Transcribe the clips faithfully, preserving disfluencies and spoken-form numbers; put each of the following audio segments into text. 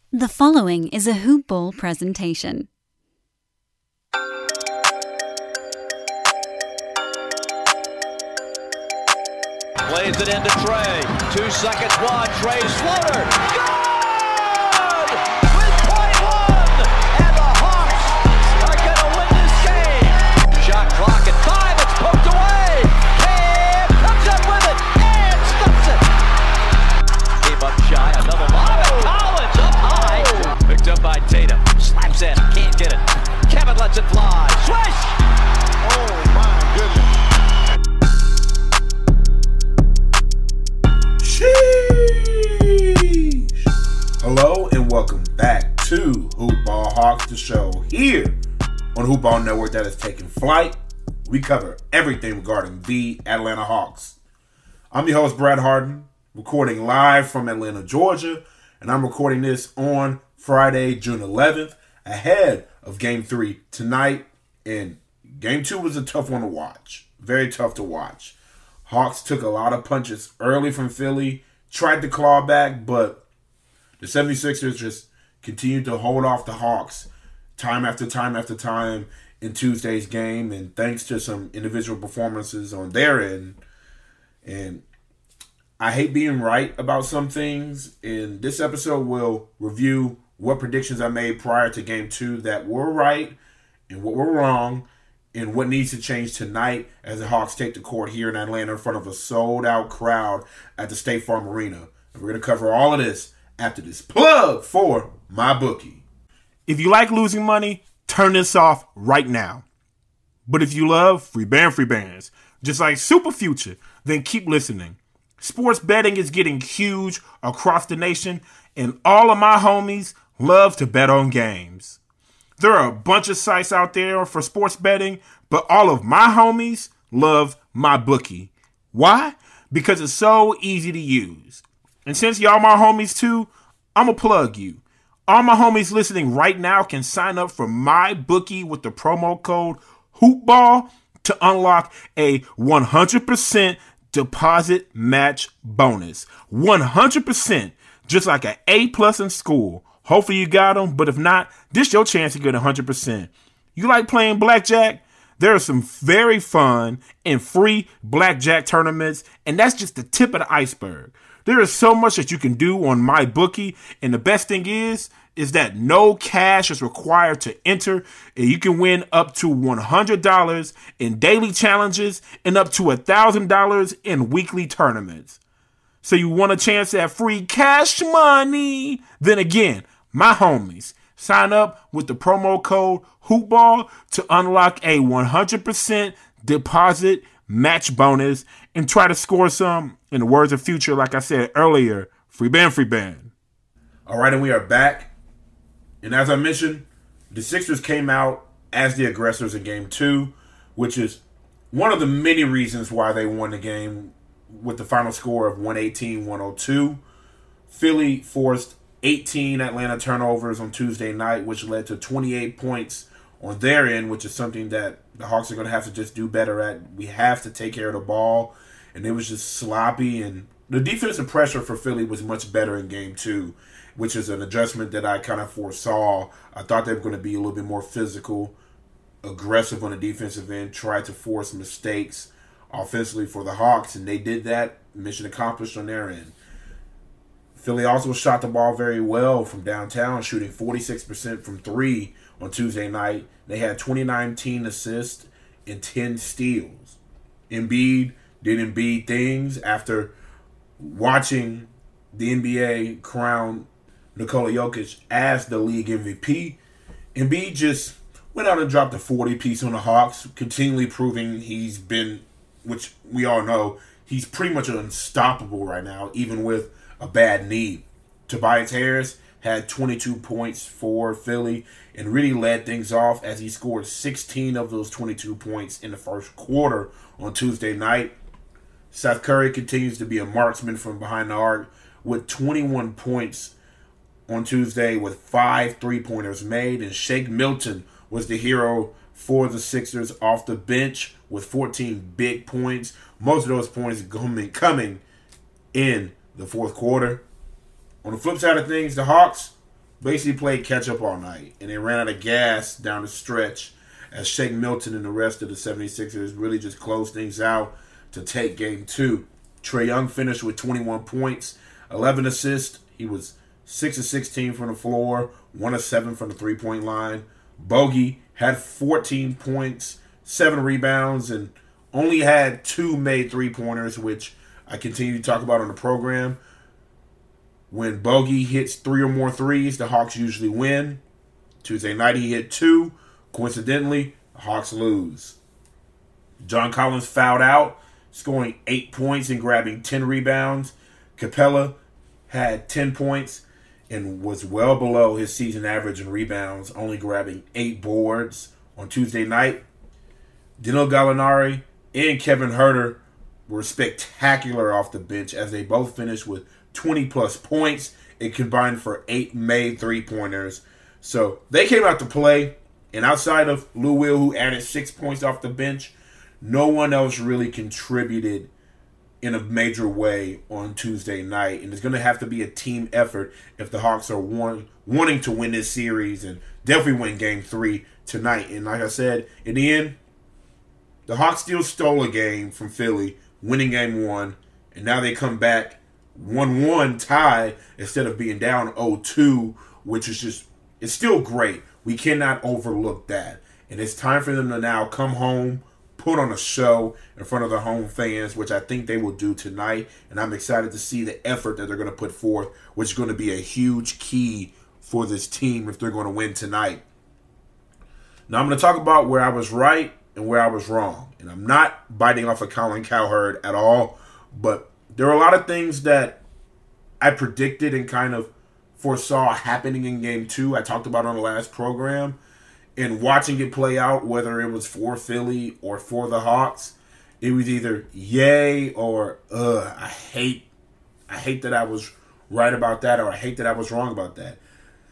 The following is a Hoop Ball presentation. Plays it into Trey. Two seconds, one. Trey's floater. Good! With point one! And the Hawks are going to win this game. Shot clock at five. It's poked away. Cam comes up with it and stuffs it. Came up shy. Another lob. Collins up high. Picked up by Tatum. Slaps in. Can't get it. Kevin lets it fly. Swish! Oh my goodness. Hello and welcome back to Hoop Ball Hawks, the show here on Hoop Ball Network that is taking flight. We cover everything regarding the Atlanta Hawks. I'm your host, Brad Harden, recording live from Atlanta, Georgia, and I'm recording this on Friday, June eleventh, ahead of Game three tonight. And Game two was a tough one to watch, very tough to watch. Hawks took a lot of punches early from Philly, tried to claw back, but the 76ers just continued to hold off the Hawks time after time after time in Tuesday's game, and thanks to some individual performances on their end. And I hate being right about some things. In this episode, we'll review what predictions I made prior to Game two that were right and what were wrong, and what needs to change tonight as the Hawks take the court here in Atlanta in front of a sold-out crowd at the State Farm Arena. And we're going to cover all of this after this plug for MyBookie. If you like losing money, turn this off right now. But if you love free band free bands, just like Super Future, then keep listening. Sports betting is getting huge across the nation, and all of my homies love to bet on games. There are a bunch of sites out there for sports betting, but all of my homies love MyBookie. Why? Because it's so easy to use. And since y'all my homies too, I'm going to plug you. All my homies listening right now can sign up for MyBookie with the promo code HoopBall to unlock a one hundred percent deposit match bonus. one hundred percent, just like an A plus in school. Hopefully you got them, but if not, this your chance to get one hundred percent. You like playing blackjack? There are some very fun and free blackjack tournaments, and that's just the tip of the iceberg. There is so much that you can do on MyBookie, and the best thing is, is that no cash is required to enter, and you can win up to one hundred dollars in daily challenges and up to one thousand dollars in weekly tournaments. So you want a chance at free cash money? Then again, my homies, sign up with the promo code HoopBall to unlock a one hundred percent deposit match bonus and try to score some, in the words of Future, like I said earlier, free band, free band. All right, and we are back. And as I mentioned, the Sixers came out as the aggressors in Game two, which is one of the many reasons why they won the game with the final score of one eighteen to one oh two. Philly forced eighteen Atlanta turnovers on Tuesday night, which led to twenty-eight points on their end, which is something that the Hawks are going to have to just do better at. We have to take care of the ball, and it was just sloppy. And the defensive pressure for Philly was much better in Game two, which is an adjustment that I kind of foresaw. I thought they were going to be a little bit more physical, aggressive on the defensive end, try to force mistakes offensively for the Hawks, and they did that. Mission accomplished on their end. Philly also shot the ball very well from downtown, shooting forty-six percent from three on Tuesday night. They had twenty-nine team assists and ten steals. Embiid did Embiid things after watching the N B A crown Nikola Jokic as the league M V P. Embiid just went out and dropped a forty piece on the Hawks, continually proving he's been, which we all know, he's pretty much unstoppable right now, even with a bad knee. Tobias Harris had twenty-two points for Philly and really led things off as he scored sixteen of those twenty-two points in the first quarter on Tuesday night. Seth Curry continues to be a marksman from behind the arc with twenty-one points on Tuesday with five three-pointers made, and Shake Milton was the hero for the Sixers off the bench with fourteen big points. Most of those points coming, coming in the fourth quarter. On the flip side of things, the Hawks basically played catch-up all night, and they ran out of gas down the stretch as Shake Milton and the rest of the seventy-sixers really just closed things out to take game two. Trae Young finished with twenty-one points, eleven assists. He was six of sixteen from the floor, one of seven from the three-point line. Bogey had fourteen points, seven rebounds, and only had two made three-pointers, which I continue to talk about on the program. When Bogey hits three or more threes, the Hawks usually win. Tuesday night he hit two. Coincidentally, the Hawks lose. John Collins fouled out, scoring eight points and grabbing ten rebounds. Capella had ten points and was well below his season average in rebounds, only grabbing eight boards. On Tuesday night, Danilo Gallinari and Kevin Huerter were spectacular off the bench as they both finished with twenty-plus points and combined for eight made three-pointers. So they came out to play, and outside of Lou Will, who added six points off the bench, no one else really contributed in a major way on Tuesday night. And it's going to have to be a team effort if the Hawks are want, wanting to win this series and definitely win game three tonight. And like I said, in the end, the Hawks still stole a game from Philly, winning game one, and now they come back one one tie instead of being down oh two, which is just, it's still great. We cannot overlook that. And it's time for them to now come home, put on a show in front of their home fans, which I think they will do tonight. And I'm excited to see the effort that they're going to put forth, which is going to be a huge key for this team if they're going to win tonight. Now I'm going to talk about where I was right and where I was wrong. And I'm not biting off of Colin Cowherd at all, but there are a lot of things that I predicted and kind of foresaw happening in game two. I talked about on the last program, and watching it play out, whether it was for Philly or for the Hawks, it was either yay or ugh, I hate I hate that I was right about that, or I hate that I was wrong about that.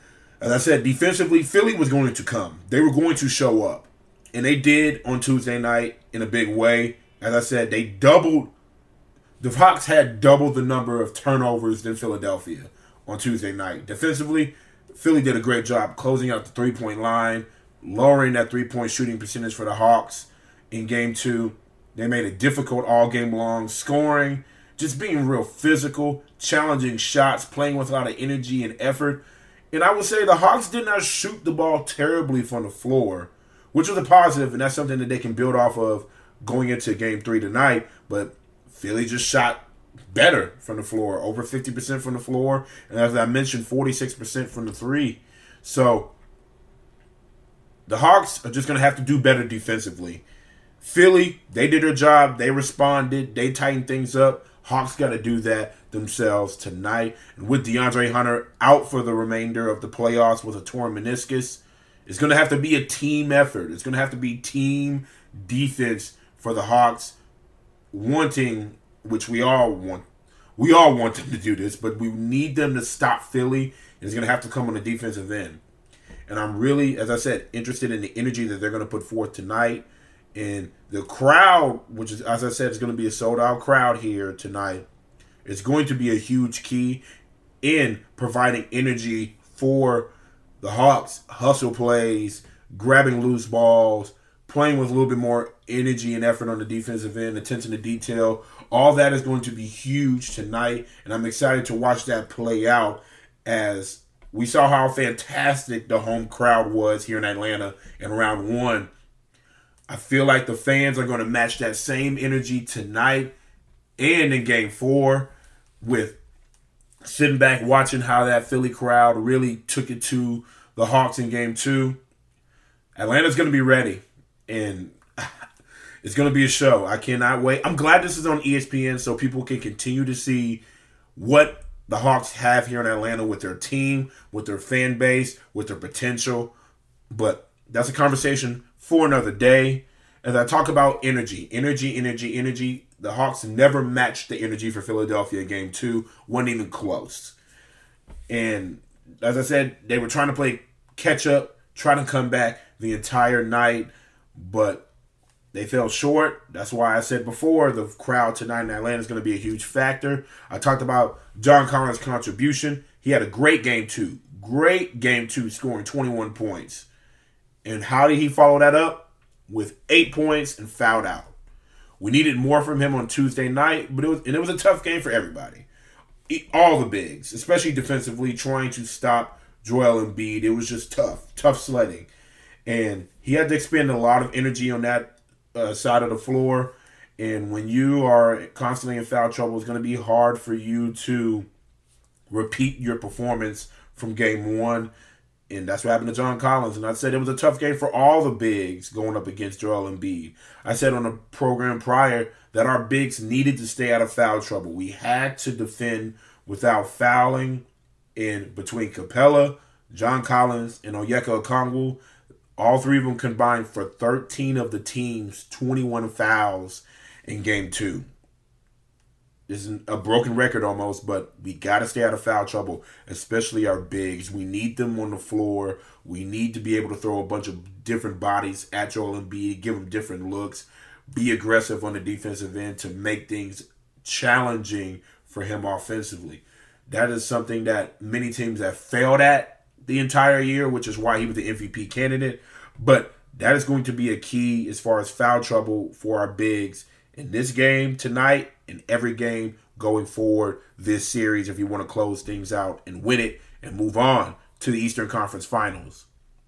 As I said, defensively, Philly was going to come. They were going to show up. And they did on Tuesday night in a big way. As I said, they doubled. The Hawks had double the number of turnovers than Philadelphia on Tuesday night. Defensively, Philly did a great job closing out the three-point line, lowering that three-point shooting percentage for the Hawks in game two. They made it difficult all game long, scoring, just being real physical, challenging shots, playing with a lot of energy and effort. And I would say the Hawks did not shoot the ball terribly from the floor, which was a positive, and that's something that they can build off of going into game three tonight. But Philly just shot better from the floor, over fifty percent from the floor, and as I mentioned, forty-six percent from the three. So the Hawks are just going to have to do better defensively. Philly, they did their job. They responded. They tightened things up. Hawks got to do that themselves tonight. And with DeAndre Hunter out for the remainder of the playoffs with a torn meniscus, it's going to have to be a team effort. It's going to have to be team defense for the Hawks, wanting, which we all want, we all want them to do this, but we need them to stop Philly, and it's going to have to come on the defensive end. And I'm really, as I said, interested in the energy that they're going to put forth tonight. And the crowd, which is, as I said, is going to be a sold-out crowd here tonight, is going to be a huge key in providing energy for the Hawks. Hustle plays, grabbing loose balls, playing with a little bit more energy and effort on the defensive end, attention to detail. All that is going to be huge tonight, and I'm excited to watch that play out, as we saw how fantastic the home crowd was here in Atlanta in round one. I feel like the fans are going to match that same energy tonight and in game four, with sitting back watching how that Philly crowd really took it to the Hawks in game two. Atlanta's going to be ready, and it's going to be a show. I cannot wait. I'm glad this is on E S P N so people can continue to see what the Hawks have here in Atlanta with their team, with their fan base, with their potential. But that's a conversation for another day. As I talk about energy, energy, energy, energy, the Hawks never matched the energy for Philadelphia in game two. Wasn't even close. And as I said, they were trying to play catch up, trying to come back the entire night, but they fell short. That's why I said before, the crowd tonight in Atlanta is going to be a huge factor. I talked about John Collins' contribution. He had a great game two. great game two, scoring twenty-one points. And how did he follow that up? With eight points and fouled out. We needed more from him on Tuesday night, but it was and it was a tough game for everybody. All the bigs, especially defensively, trying to stop Joel Embiid. It was just tough, tough sledding. And he had to expend a lot of energy on that uh, side of the floor. And when you are constantly in foul trouble, it's going to be hard for you to repeat your performance from game one. And that's what happened to John Collins. And I said it was a tough game for all the bigs going up against Joel Embiid. I said on the program prior that our bigs needed to stay out of foul trouble. We had to defend without fouling. And between Capella, John Collins, and Onyeka Okongwu, all three of them combined for thirteen of the team's twenty-one fouls in game two. This is a broken record almost, but we got to stay out of foul trouble, especially our bigs. We need them on the floor. We need to be able to throw a bunch of different bodies at Joel Embiid, give him different looks, be aggressive on the defensive end to make things challenging for him offensively. That is something that many teams have failed at the entire year, which is why he was the M V P candidate. But that is going to be a key as far as foul trouble for our bigs in this game tonight and every game going forward this series if you want to close things out and win it and move on to the Eastern Conference Finals.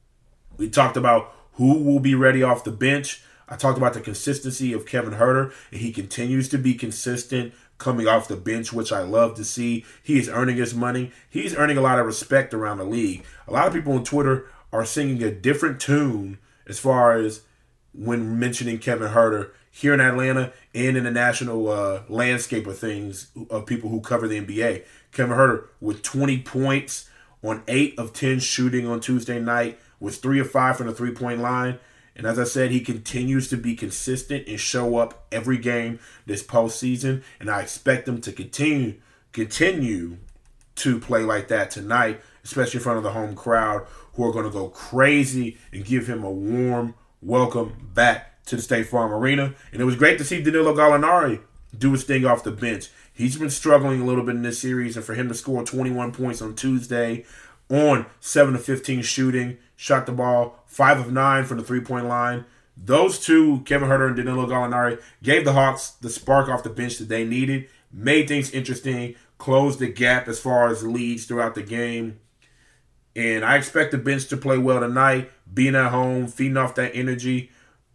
We talked about who will be ready off the bench. I talked about the consistency of Kevin Huerter, and he continues to be consistent coming off the bench, which I love to see. He is earning his money. He's earning a lot of respect around the league. A lot of people on Twitter are singing a different tune as far as when mentioning Kevin Huerter here in Atlanta and in the national uh, landscape of things of people who cover the N B A. Kevin Huerter with twenty points on eight of ten shooting on Tuesday night, was three of five from the three-point line. And as I said, he continues to be consistent and show up every game this postseason. And I expect him to continue, continue to play like that tonight, especially in front of the home crowd who are going to go crazy and give him a warm welcome back to the State Farm Arena. And it was great to see Danilo Gallinari do his thing off the bench. He's been struggling a little bit in this series, and for him to score twenty-one points on Tuesday on seven of fifteen shooting, shot the ball five of nine from the three-point line. Those two, Kevin Huerter and Danilo Gallinari, gave the Hawks the spark off the bench that they needed, made things interesting, closed the gap as far as leads throughout the game. And I expect the bench to play well tonight, being at home, feeding off that energy.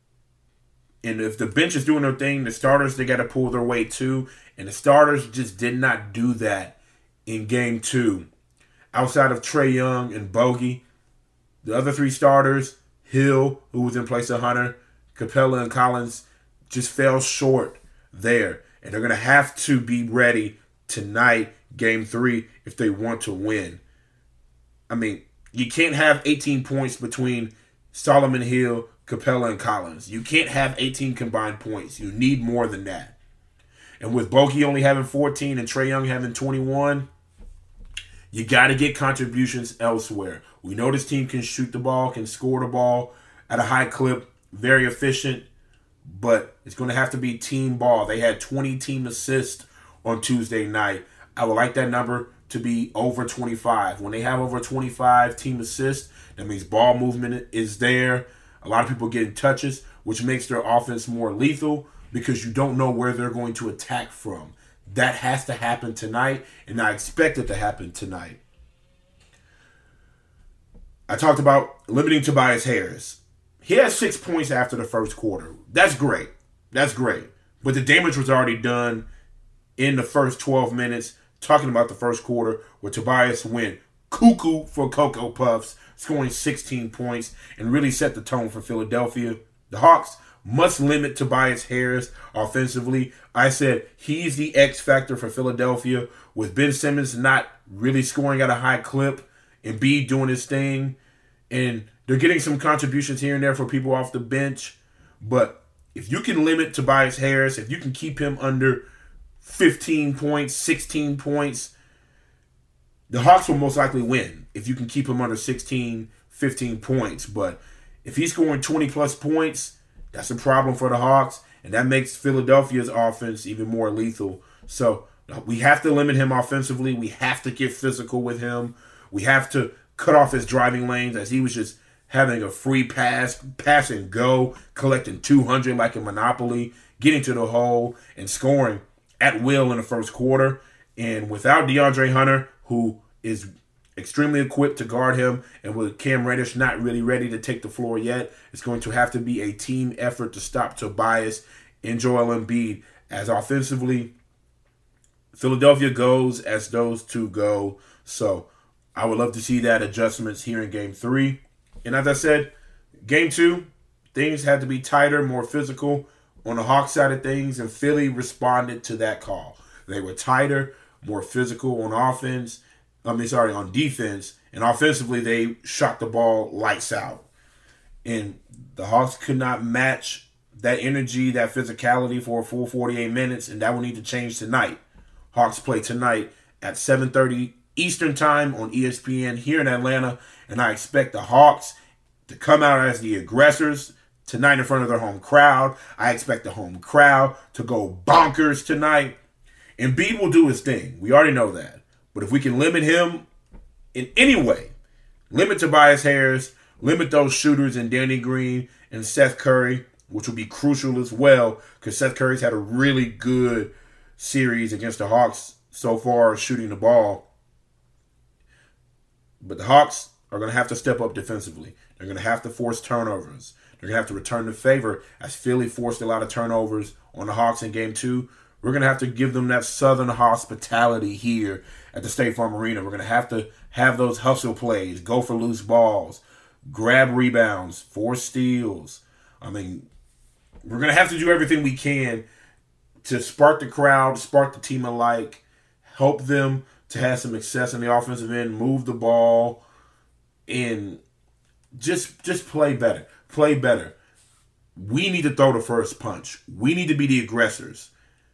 And if the bench is doing their thing, the starters, they got to pull their weight too. And the starters just did not do that in game two. Outside of Trae Young and Bogey, the other three starters, Hill, who was in place of Hunter, Capella, and Collins, just fell short there. And they're going to have to be ready tonight, game three, if they want to win. I mean, you can't have eighteen points between Solomon Hill, Capella, and Collins. You can't have eighteen combined points. You need more than that. And with Bogey only having fourteen and Trae Young having twenty-one, you got to get contributions elsewhere. We know this team can shoot the ball, can score the ball at a high clip, very efficient, but it's going to have to be team ball. They had twenty team assists on Tuesday night. I would like that number to be over twenty-five. When they have over twenty-five team assists, that means ball movement is there. A lot of people getting touches, which makes their offense more lethal because you don't know where they're going to attack from. That has to happen tonight, and I expect it to happen tonight. I talked about limiting Tobias Harris. He had six points after the first quarter. That's great. That's great. But the damage was already done in the first twelve minutes, talking about the first quarter, where Tobias went cuckoo for Cocoa Puffs, scoring sixteen points, and really set the tone for Philadelphia. The Hawks must limit Tobias Harris offensively. I said he's the X factor for Philadelphia, with Ben Simmons not really scoring at a high clip, Embiid doing his thing, and they're getting some contributions here and there for people off the bench. But if you can limit Tobias Harris, if you can keep him under fifteen points, sixteen points, the Hawks will most likely win if you can keep him under sixteen, fifteen points. But if he's scoring twenty plus points, that's a problem for the Hawks, and that makes Philadelphia's offense even more lethal. So we have to limit him offensively. We have to get physical with him. We have to cut off his driving lanes as he was just having a free pass, pass and go, collecting two hundred like in Monopoly, getting to the hole and scoring at will in the first quarter. And without DeAndre Hunter, who is extremely equipped to guard him, and with Cam Reddish not really ready to take the floor yet, it's going to have to be a team effort to stop Tobias and Joel Embiid, as offensively Philadelphia goes as those two go. So I would love to see that adjustments here in game three. And as I said, game two, things had to be tighter, more physical on the Hawks side of things, and Philly responded to that call. They were tighter, more physical on offense. I mean, sorry, on defense. And offensively, they shot the ball lights out. And the Hawks could not match that energy, that physicality for a full forty-eight minutes, and that will need to change tonight. Hawks play tonight at seven thirty Eastern Time on E S P N here in Atlanta, and I expect the Hawks to come out as the aggressors tonight in front of their home crowd. I expect the home crowd to go bonkers tonight. Embiid will do his thing. We already know that. But if we can limit him in any way, limit Tobias Harris, limit those shooters in Danny Green and Seth Curry, which will be crucial as well, because Seth Curry's had a really good series against the Hawks so far shooting the ball. But the Hawks are going to have to step up defensively. They're going to have to force turnovers. They're going to have to return the favor, as Philly forced a lot of turnovers on the Hawks in game two. We're going to have to give them that Southern hospitality here at the State Farm Arena. We're going to have to have those hustle plays, go for loose balls, grab rebounds, force steals. I mean, we're going to have to do everything we can to spark the crowd, spark the team alike, help them to have some success in the offensive end, move the ball, and just just play better. Play better. We need to throw the first punch. We need to be the aggressors.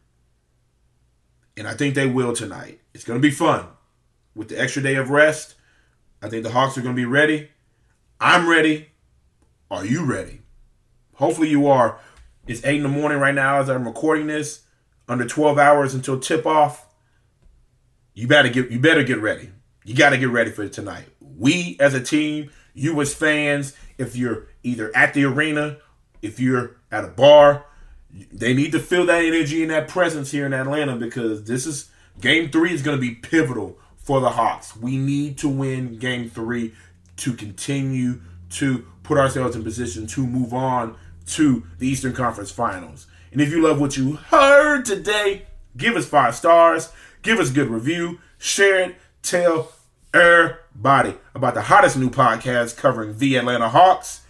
And I think they will tonight. It's going to be fun. With the extra day of rest, I think the Hawks are going to be ready. I'm ready. Are you ready? Hopefully you are. It's eight in the morning right now as I'm recording this. Under twelve hours until tip-off. You better get you better get ready. You got to get ready for tonight. We as a team, you as fans, if you're either at the arena, if you're at a bar, they need to feel that energy and that presence here in Atlanta, because this is game three is going to be pivotal for the Hawks. We need to win game three to continue to put ourselves in position to move on to the Eastern Conference Finals. And if you love what you heard today, give us five stars, give us a good review, share it, tell everybody about the hottest new podcast covering the Atlanta Hawks.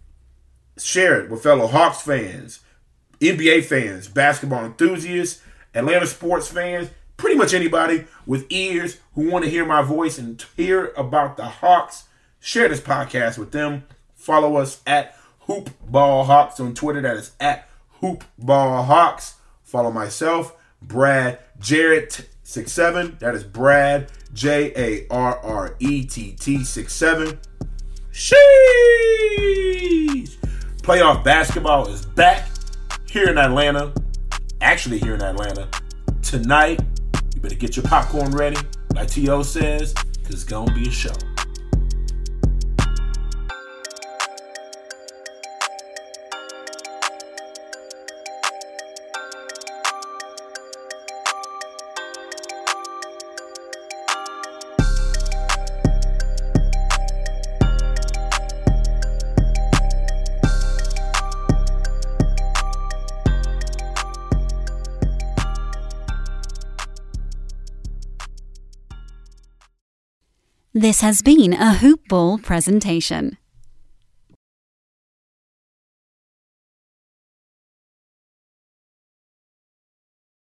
Share it with fellow Hawks fans, N B A fans, basketball enthusiasts, Atlanta sports fans, pretty much anybody with ears who want to hear my voice and hear about the Hawks. Share this podcast with them. Follow us at HoopBallHawks on Twitter. That is at HoopBallHawks. Follow myself, Brad Jarrett sixty-seven. That is Brad, J A R R E T T sixty-seven. Sheesh! Playoff basketball is back here in Atlanta. Actually here in Atlanta. Tonight, you better get your popcorn ready, like T O says, because it's going to be a show. This has been a Hoop Ball presentation.